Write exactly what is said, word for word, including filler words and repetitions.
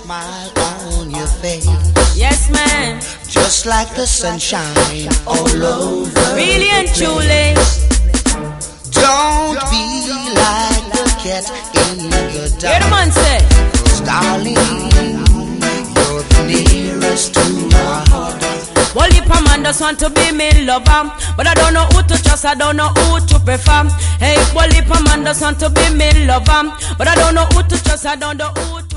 smile on your face. Yes, man. Just like the sunshine all over. Really and truly. Don't be like the cat in the dark. Hear the man say. 'Cause darling, you're the nearest to my heart. Well, if a man just want to be me lover, but I don't know who to trust, I don't know who to prefer. Hey, well, if a man just want to be me lover, but I don't know who to trust, I don't know who to